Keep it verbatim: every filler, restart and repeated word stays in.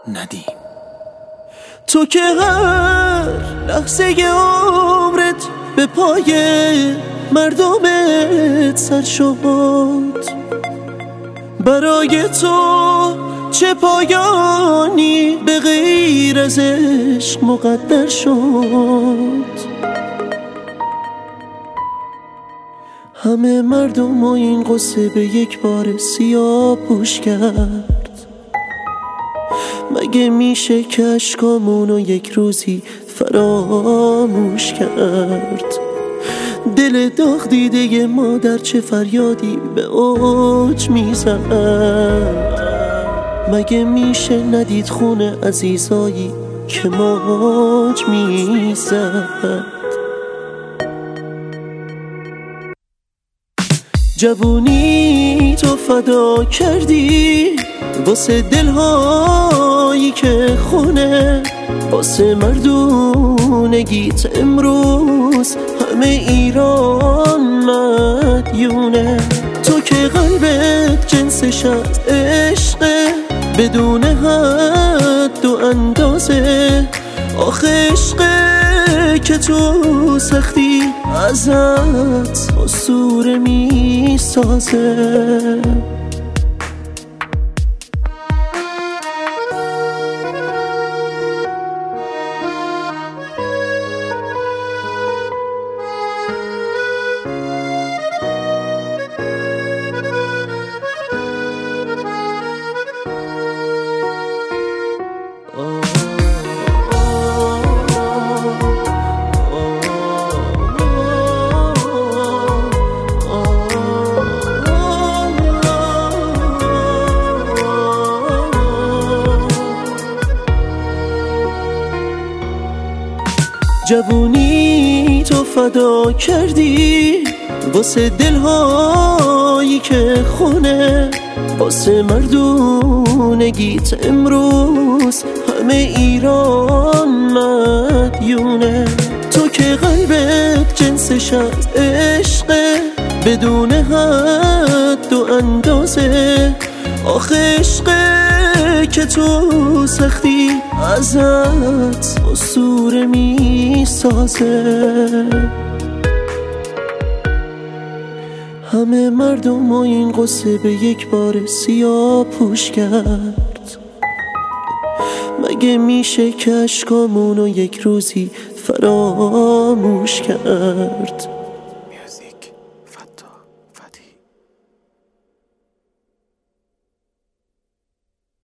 ندیم. تو که هر لحظه عمرت به پای مردمت سر شد، برای تو چه پایانی به غیر از عشق مقدر شد. همه مردم و این قصه به یک بار سیاه پوش کرد. مگه میشه که اشکامونو یک روزی فراموش کرد؟ دل داغ دیده مادر چه فریادی به اوج میزد. مگه میشه ندید خون عزیزایی که موج میزد؟ جوونی تو فدا کردی واسه دلهایی که خونه، واسه مردونگیت امروز همه ایران مدیونه. تو که قلبت جنسش از عشقه بدون حد و اندازه، آخه عشقه که تو سختی ازت اسطوره می سازه. جوونی تو فدا کردی واسه دلهایی که خونه، واسه مردونگیت امروز همه ایران مدیونه. تو که قلبت جنسش از عشقه بدون حد و اندازه، آخه عشقه که تو سختی ازت اسطوره می سازه. همه مردم و این قصه به یک بار سیاه پوش کرد. مگه میشه که اشکامونو یک روزی فراموش کرد؟